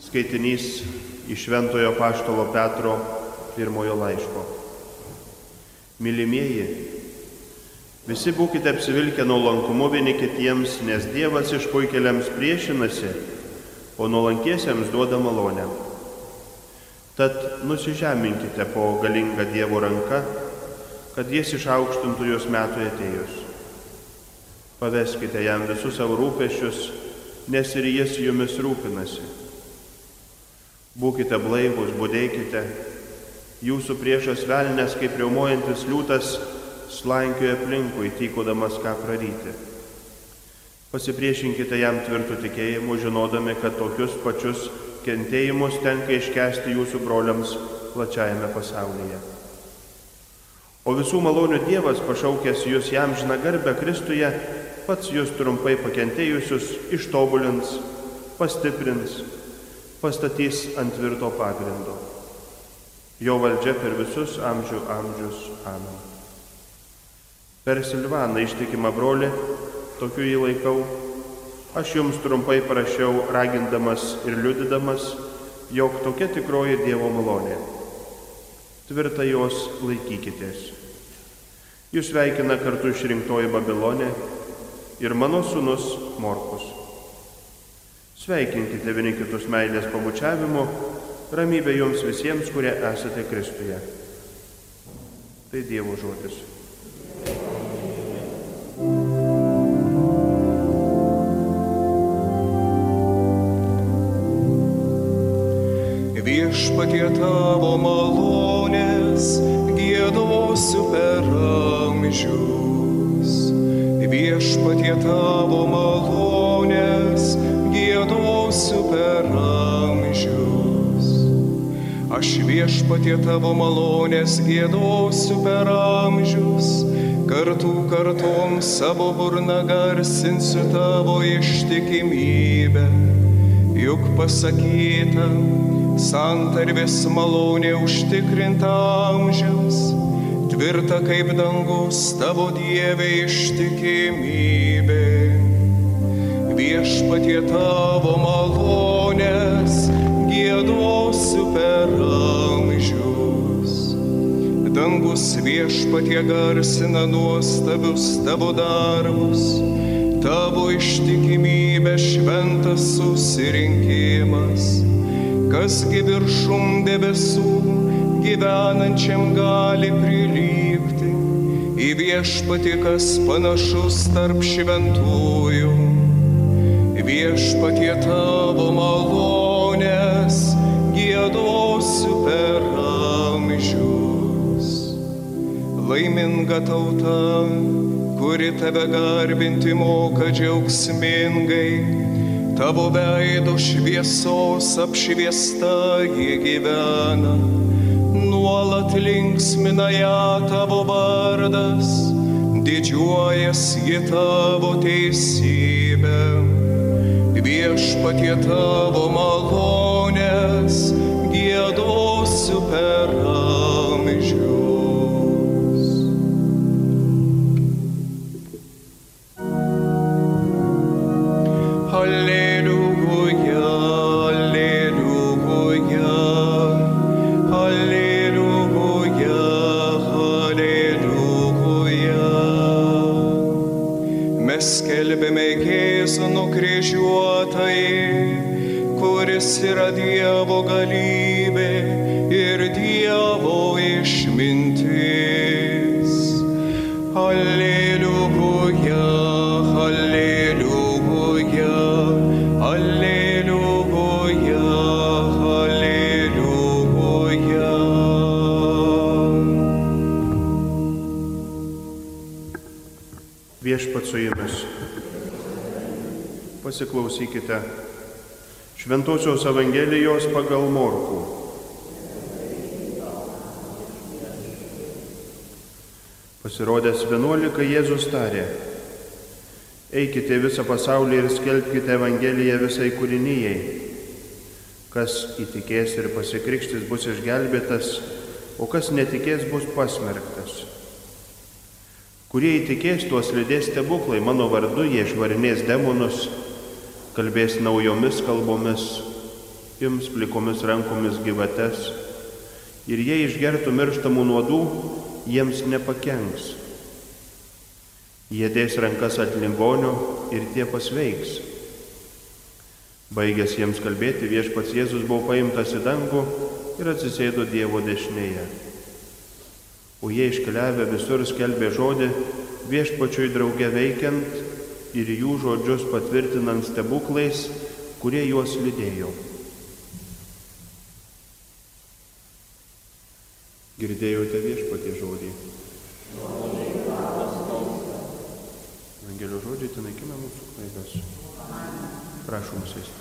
Skaitinys iš Šventojo Apaštalo Petro pirmojo laiško. Mylimieji, visi būkite apsivilkę nuolankumu vieni kitiems, nes Dievas išpuikėliams priešinasi, o nuolankiesiems duoda malonę. Tad nusižeminkite po galingą Dievo ranką, kad jis išaukštintų jūs metui atėjus. Paveskite jam visus savo rūpesčius, nes ir jis jumis rūpinasi. Būkite blaivūs, budėkite, jūsų priešas velnias, kaip riaumojantis liūtas, slankioja aplinkui, tykodamas ką praryti. Pasipriešinkite jam tvirtų tikėjimu, žinodami, kad tokius pačius kentėjimus tenka iškęsti jūsų broliams plačiajame pasaulyje. O visų malonių Dievas, pašaukęs jūs jam amžiną garbę Kristuje, pats jūs trumpai pakentėjusius ištobulins, pastiprins, pastatys ant tvirto pagrindo. Jo valdžia per visus amžių amžius. Amen. Per Silvaną ištikimą brolį, tokiu jį laikau, aš jums trumpai parašiau, ragindamas ir liudydamas, jog tokia tikroji Dievo malonė. Tvirtai jos laikykitės. Jūs sveikina kartu išrinktoji Babilonė ir mano sūnus Morkus. Sveikinkite vieni kitus meilės pabučiavimu, ramybė jums visiems, kurie esate Kristuje. Tai Dievo žodis. Viešpatie tavo malonės giedosiu per amžius. Viešpatie tavo malonės giedosiu per amžius. Aš viešpatie tavo malonės giedosiu per amžius, kartų kartom savo burną garsinsiu tavo ištikimybę. Juk pasakyta, santarvės malonė užtikrinta amžiaus, tvirta kaip dangus tavo Dieve ištikimybė. Viešpatie tavo malonės giedosiu per amžius. Dangus viešpatie garsina nuostabius tavo darbus, tavo ištikimybė šventas susirinkimas. Kasgi viršum debesų gyvenančiam gali prilygti, į viešpatį kas panašus tarp šventųjų. Viešpatie tavo malonės giedosiu per amžius. Laiminga tauta, kuri tave garbinti moka džiaugsmingai, tavo veido šviesos apšviesta ji gyvena. Nuolat linksmina ją tavo vardas, didžiuojas ji tavo teisybę. Viešpatie tavo malonės giedosiu per amžius. Alleluja, alleluja, alleluja, alleluja. Mes skelbiame Jėzų nukryžiuotąjį, kuris yra Dievo galybė ir Dievo išmintis. Alleluja, alleluja, alleluja, alleluja. Viešpats su jumis. Pasiklausykite Šventosios Evangelijos pagal Morkų. Pasirodęs 11 Jėzus tarė: eikite visą pasaulį ir skelbkite Evangeliją visai kūrinijai. Kas įtikės ir pasikrikštys, bus išgelbėtas, o kas netikės, bus pasmerktas. Kurie įtikės, tuos lydės stebuklai, mano vardu jie išvarinės demonus, kalbės naujomis kalbomis, ims plikomis rankomis gyvates ir jie išgertų mirštamų nuodų, jiems nepakenks. Jie dės rankas ant ligonio ir tie pasveiks. Baigęs jiems kalbėti, viešpats Jėzus buvo paimtas į dangų ir atsisėdo Dievo dešinėje. O jie iškeliavę visur skelbė žodį, viešpačiui drauge veikiant ir jų žodžius patvirtinant stebuklais, kurie juos lydėjo. Girdėjote viešpatie žodį. Evangelio žodžiai tai naikina mūsų klaidas. Prašom sėsti.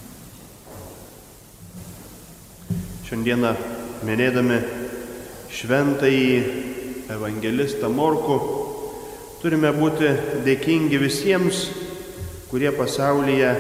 Šiandieną minėdami šventąjį evangelistą Morkų turime būti dėkingi visiems, kurie pasaulyje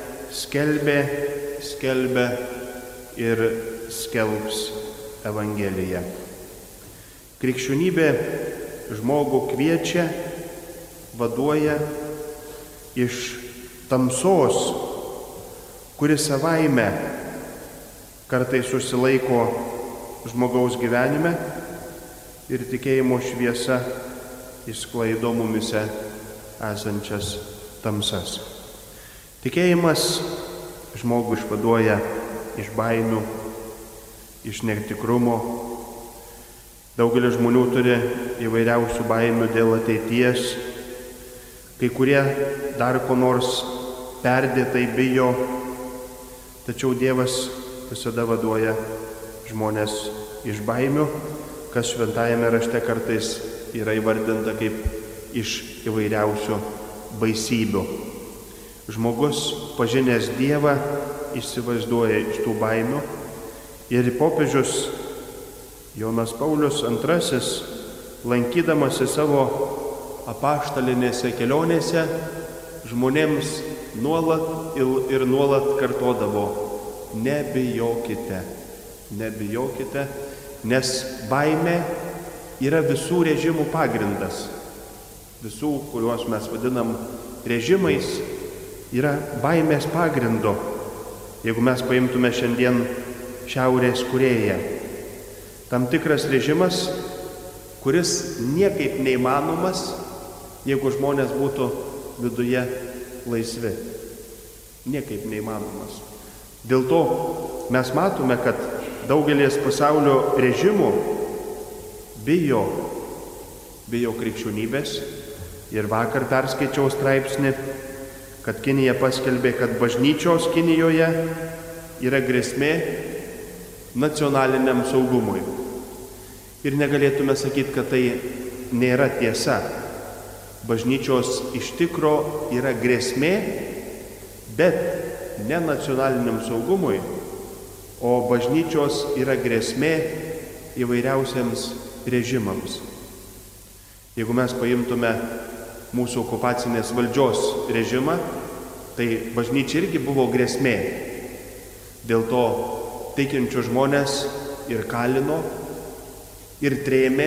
skelbia ir skelbs Evangeliją. Krikščionybė žmogų kviečia, vaduoja iš tamsos, kuris savaime kartais susilaiko žmogaus gyvenime ir tikėjimo šviesa išsklaido mumise esančias tamsas. Tikėjimas žmogų išvaduoja iš baimių, iš netikrumo. Daugelis žmonių turi įvairiausių baimių dėl ateities, kai kurie dar ko nors perdėtai bijo, tačiau Dievas visada vaduoja žmonės iš baimių, kas šventajame rašte kartais yra įvardinta kaip iš įvairiausių baisybių. Žmogus pažinęs Dievą išsivaizduoja iš tų baimių ir popiežius Jonas Paulius II, lankydamasi savo apaštalinėse kelionėse, žmonėms nuolat ir nuolat kartodavo: nebijokite, nebijokite, nes baimė yra visų režimų pagrindas. Visų, kuriuos mes vadinam režimais, yra baimės pagrindo. Jeigu mes paimtume šiandien Šiaurės Korėją, tam tikras režimas, kuris niekaip neįmanomas, jeigu žmonės būtų viduje laisvi. Niekaip neįmanomas. Dėl to mes matome, kad daugelis pasaulio režimų bijo krikščionybės. Ir vakar perskaičiau straipsnį, kad Kinija paskelbė, kad bažnyčios Kinijoje yra grėsmė nacionaliniam saugumui. Ir negalėtume sakyti, kad tai nėra tiesa. Bažnyčios iš tikro yra grėsmė, bet ne nacionaliniam saugumui, o bažnyčios yra grėsmė įvairiausiams režimams. Jeigu mes paimtume mūsų okupacinės valdžios režimą, tai bažnyčia irgi buvo grėsmė. Dėl to tikinčių žmonės ir kalino, ir trėmė,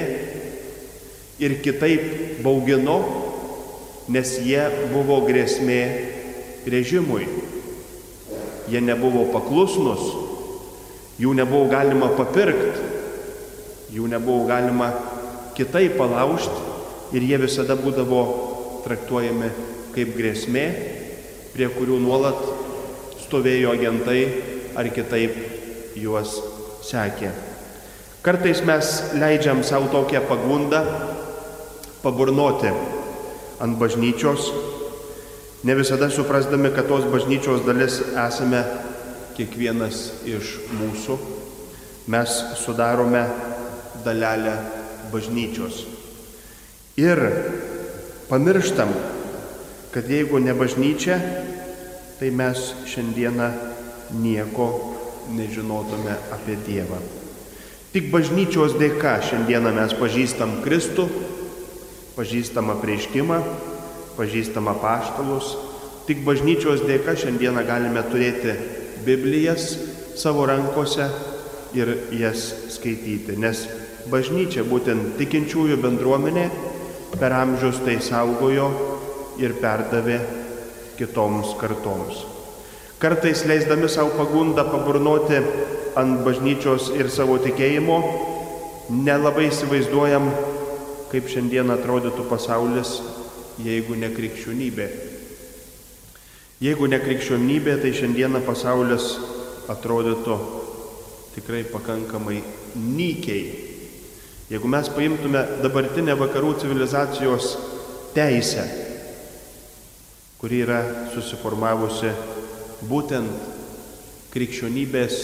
ir kitaip baugino, nes jie buvo grėsmė režimui. Jie nebuvo paklusnus, jų nebuvo galima papirkti, jų nebuvo galima kitaip palaužti ir jie visada būdavo traktuojami kaip grėsmė, prie kurių nuolat stovėjo agentai ar kitaip juos sekė. Kartais mes leidžiam savo tokią pagundą paburnoti ant bažnyčios, ne visada suprasdami, kad tos bažnyčios dalis esame kiekvienas iš mūsų. Mes sudarome dalelę bažnyčios. Ir pamirštam, kad jeigu ne bažnyčia, tai mes šiandieną nieko nežinotume apie Dievą. Tik bažnyčios dėka šiandieną mes pažįstam Kristų, pažįstam apreiškimą, pažįstam apaštalus. Tik bažnyčios dėka šiandieną galime turėti Biblijas savo rankose ir jas skaityti. Nes bažnyčia, būtent tikinčiųjų bendruomenė, per amžius tai saugojo ir perdavė kitoms kartoms. Kartais leisdami savo pagundą paburnoti ant bažnyčios ir savo tikėjimo, nelabai įsivaizduojam, kaip šiandien atrodytų pasaulis, jeigu ne krikščionybė. Jeigu ne krikščionybė, tai šiandieną pasaulis atrodytų tikrai pakankamai nykiai. Jeigu mes paimtume dabartinę vakarų civilizacijos teisę, kuri yra susiformavusi būtent krikščionybės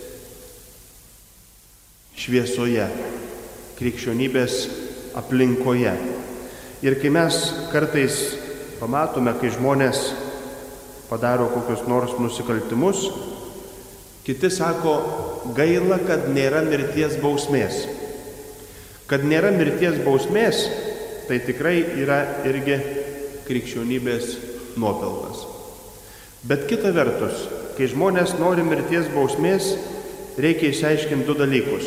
šviesoje, krikščionybės aplinkoje. Ir kai mes kartais pamatome, kai žmonės padaro kokius nors nusikaltimus, kiti sako, gaila, kad nėra mirties bausmės. Kad nėra mirties bausmės, tai tikrai yra irgi krikščionybės nuopelnas. Bet kita vertus, kai žmonės nori mirties bausmės, reikia išsiaiškinti du dalykus.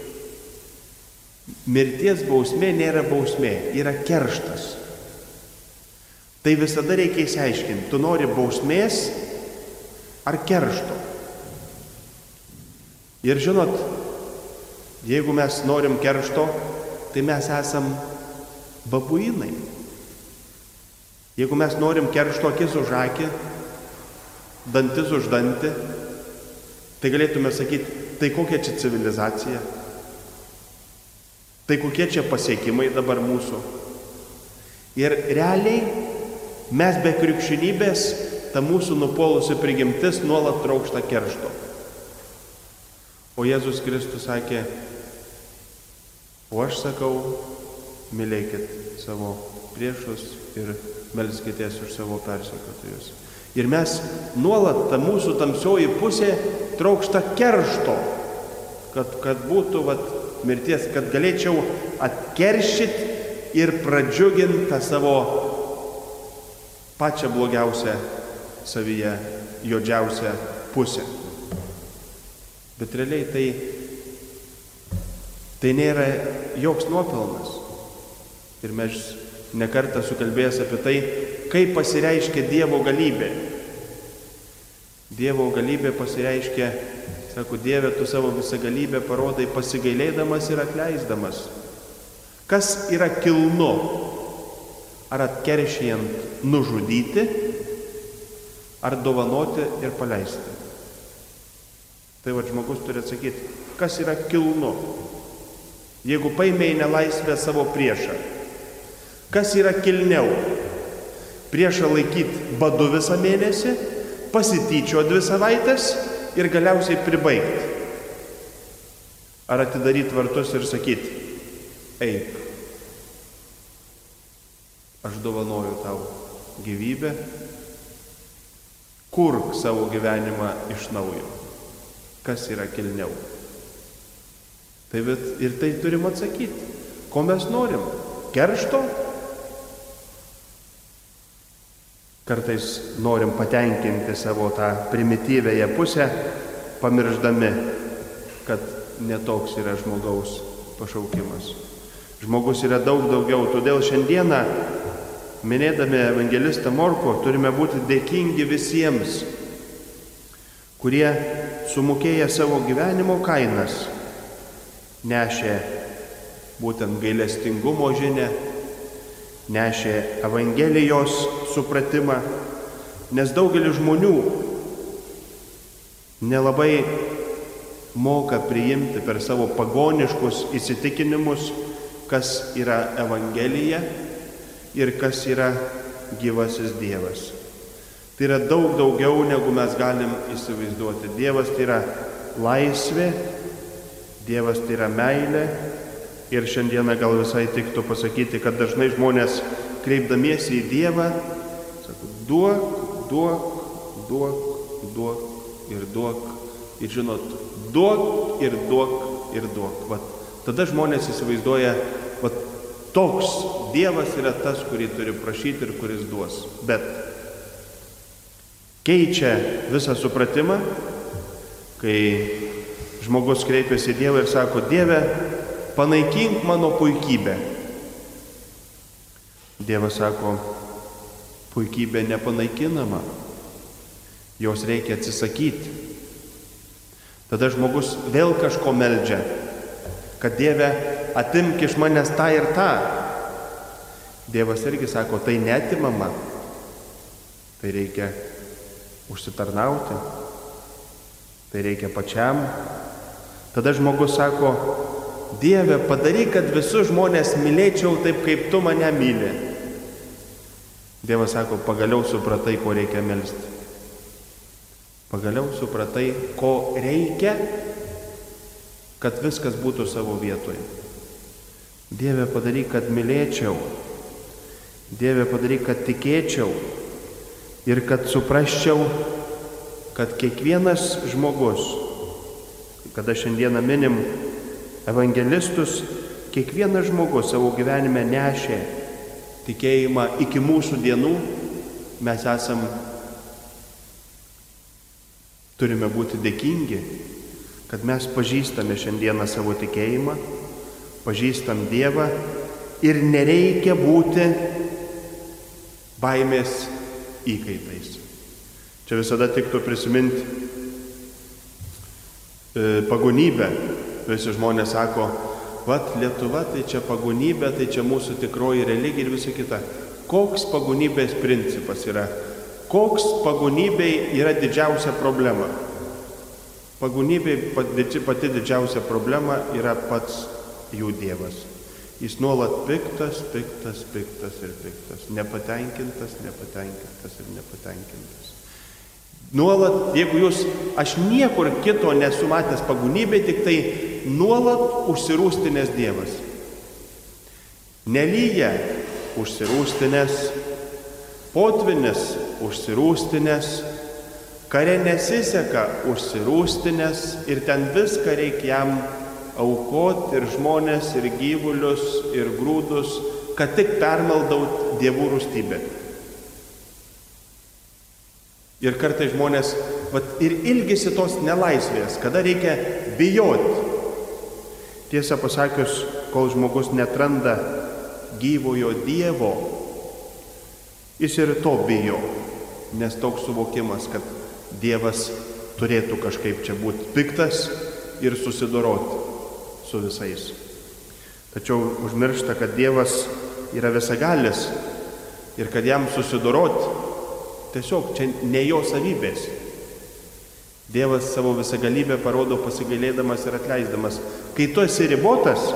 Mirties bausmė nėra bausmė, yra kerštas. Tai visada reikia išsiaiškinti, tu nori bausmės ar keršto. Ir žinot, jeigu mes norim keršto, tai mes esam babuinai. Jeigu mes norim keršto akis už akį, dantis už dantį, tai galėtume sakyti, tai kokia čia civilizacija, tai kokie čia pasiekimai dabar mūsų. Ir realiai mes be krikščionybės, ta mūsų nupolusi prigimtis nuolat trokšta keršto. O Jėzus Kristus sakė, o aš sakau, mylėkit savo priešus ir melskitės už savo persekiotojus. Ir mes nuolat, ta mūsų tamsioji pusė trokšta keršto, kad būtų mirties, kad galėčiau atkeršyti ir pradžiuginti tą savo pačią blogiausią savyje, juodžiausią pusę. Bet realiai tai nėra joks nuopelnas. Ir mes nekartą sukalbėjęs apie tai, kaip pasireiškia Dievo galybė. Dievo galybė pasireiškia, sako, Dieve, tu savo visą galybę parodai pasigailėdamas ir atleisdamas. Kas yra kilnu? Ar atkeršijant nužudyti, ar dovanoti ir paleisti? Tai žmogus turi atsakyti, kas yra kilnu. Jeigu paėmė į nelaisvę savo priešą, kas yra kilniau? Priešą laikyti badu visą mėnesį, pasityčio 2 savaitės ir galiausiai pribaigti. Ar atidaryti vartus ir sakyti, eik, aš dovanoju tau gyvybę, kurk savo gyvenimą iš naujo. Kas yra kilniau? Ir tai turim atsakyti. Ko mes norim? Keršto? Kartais norim patenkinti savo tą primityvėje pusę, pamirždami, kad netoks yra žmogaus pašaukimas. Žmogus yra daug daugiau, todėl šiandieną, minėdami evangelistą Morkų, turime būti dėkingi visiems, kurie sumokėję savo gyvenimo kainas nešė būtent gailestingumo žinią, nešė Evangelijos supratimą, nes daugelis žmonių nelabai moka priimti per savo pagoniškus įsitikinimus, kas yra Evangelija ir kas yra gyvasis Dievas. Tai yra daug daugiau, negu mes galim įsivaizduoti. Dievas tai yra laisvė, Dievas tai yra meilė. Ir šiandieną gal visai tiktų pasakyti, kad dažnai žmonės, kreipdamiesi į Dievą, sako, duok ir duok. Ir žinot, duok ir duok. Tada žmonės įsivaizduoja, toks Dievas yra tas, kurį turi prašyti ir kuris duos. Bet keičia visą supratimą, kai žmogus kreipiasi į Dievą ir sako, Dieve, panaikink mano puikybę. Dievas sako, puikybė nepanaikinama. jos reikia atsisakyti. Tada žmogus vėl kažko meldžia, kad Dieve atimk iš manęs tą ir tą. Dievas irgi sako, tai neatimama, tai reikia užsitarnauti, tai reikia pačiam. Tada žmogus sako, Dieve, padaryk, kad visus žmonės mylėčiau taip, kaip tu mane myli. Dievas sako, pagaliau supratai, ko reikia melsti. Pagaliau supratai, ko reikia, kad viskas būtų savo vietoje. Dieve, padaryk, kad mylėčiau. Dieve, padaryk, kad tikėčiau. Ir kad suprasčiau, kad kiekvienas žmogus, kada šiandieną minim evangelistus, kiekvienas žmogus savo gyvenime nešė tikėjimą iki mūsų dienų, mes turime būti dėkingi, kad mes pažįstame šiandieną savo tikėjimą, pažįstam Dievą ir nereikia būti baimės įkaitais. Čia visada tiktų prisiminti pagonybę. Visi žmonės sako, vat Lietuva, tai čia pagonybė, tai čia mūsų tikroji religija ir visa kita. Koks pagonybės principas yra? Koks pagonybei yra didžiausia problema? Pagonybei pati didžiausia problema yra pats jų Dievas. Jis nuolat piktas ir piktas. Nepatenkintas ir nepatenkintas. Nuolat, jeigu aš niekur kito nesu matęs pagonybei, tik tai nuolat užsirūstinės Dievas. Nelyja užsirūstinės, potvinis užsirūstinės, kare nesiseka užsirūstinės ir ten viską reikia jam aukoti ir žmonės, ir gyvulius, ir grūdus, kad tik permaldaut dievų rūstybę. Ir kartais žmonės ir ilgisi tos nelaisvės, kada reikia bijoti. Tiesą pasakius, kol žmogus netranda gyvojo Dievo, jis ir to bijo, nes toks suvokimas, kad Dievas turėtų kažkaip čia būti piktas ir susidoroti su visais. Tačiau užmiršta, kad Dievas yra visagalis ir kad jam susidoroti tiesiog čia ne jo savybės. Dievas savo visagalybę parodo pasigailėdamas ir atleisdamas. Kai tu esi ribotas,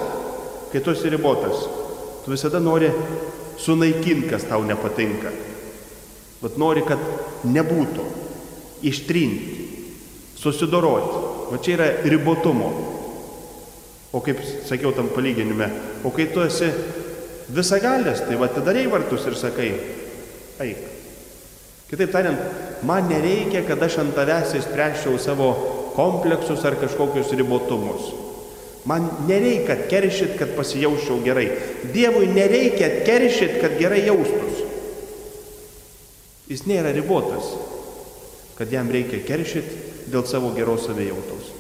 tu visada nori sunaikinti, kas tau nepatinka. Bet nori, kad nebūtų, ištrinti, susidoroti. Va čia yra ribotumo. O kaip sakiau tam palyginime, o kai tu esi visagalis, tai va atidarei vartus ir sakai, eik. Kitaip tariant, man nereikia, kad aš ant tavęs išspręsčiau savo kompleksus ar kažkokius ribotumus. Man nereikia atkeršyt, kad pasijausčiau gerai. Dievui nereikia atkeršyt, kad gerai jaustus. Jis nėra ribotas, kad jam reikia keršyt dėl savo geros savijautos.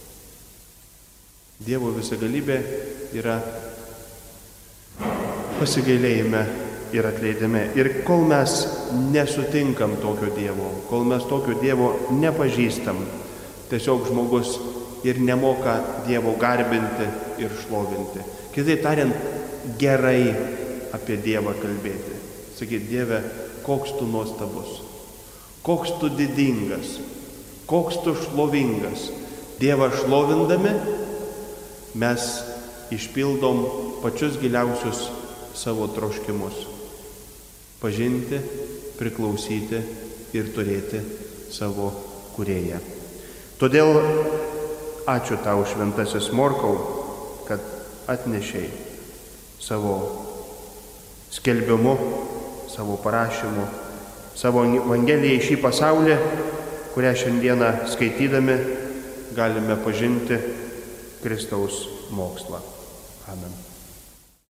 Dievo visagalybė yra pasigailėjime ir atleidime. Ir kol mes nesutinkam tokio Dievo, kol mes tokio Dievo nepažįstam, tiesiog žmogus ir nemoka Dievo garbinti ir šlovinti. Kitaip tariant, gerai apie Dievą kalbėti. Sakyti, Dieve, koks tu nuostabus, koks tu didingas, koks tu šlovingas. Dievą šlovindami mes išpildom pačius giliausius savo troškimus. Pažinti, priklausyti ir turėti savo kūrėją. Todėl ačiū tau, šventasis Morkau, kad atnešei savo skelbimu, savo parašymu, savo Evangeliją į šį pasaulį, kurią šiandieną skaitydami galime pažinti Kristaus mokslą. Amen.